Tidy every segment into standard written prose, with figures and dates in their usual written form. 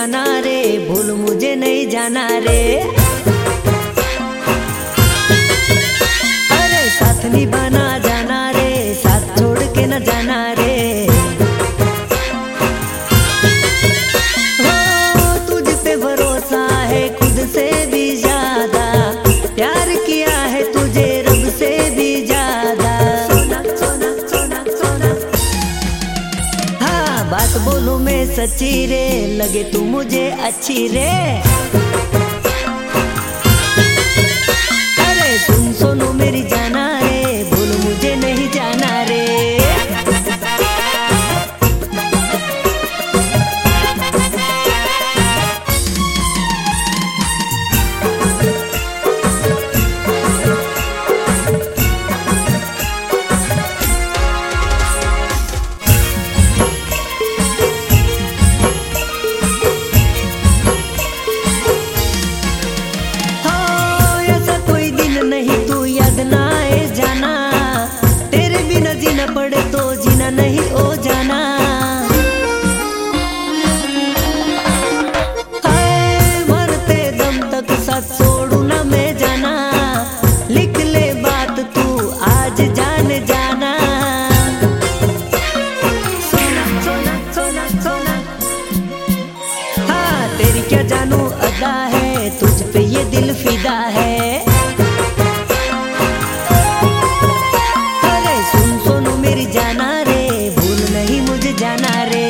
जाना रे, भूल मुझे नहीं जाना रे। अरे साथ निभाना जाना रे, साथ छोड़ के न जाना रे। हो तुझ पे भरोसा है खुद से भी ज्यादा, प्यार किया है तुझे रब से भी ज्यादा। सोना सोना सोना सोना, हाँ बात बोलूं मैं सच्ची रे, लगे तू मुझे अच्छी रे। अरे सुन सोनू मेरी जाना रे, भूल मुझे नहीं जाना रे। जीना पड़े तो जीना नहीं ओ जाना, हाय मरते दम तक साथ छोड़ू ना मैं जाना। लिख ले बात तू आज जान जाना। सोना सोना सोना सोना, हाँ तेरी क्या जानू अदा है, तुझ पे ये दिल फिदा है। जाना रे, भूल नहीं मुझे जाना रे।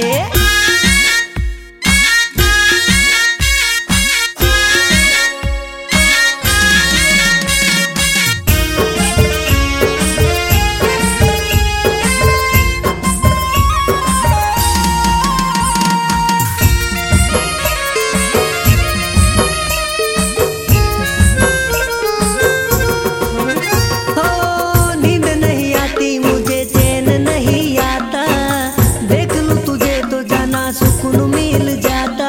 सुकून मिल जाता,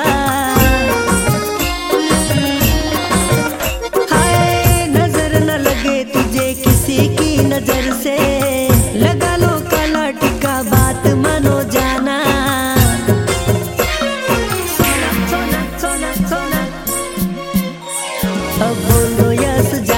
हाय नजर न लगे तुझे किसी की नजर से, लगा लो काला टिक्का बात मानो जाना। सोना सोना सोना सोना, अब बोलो यस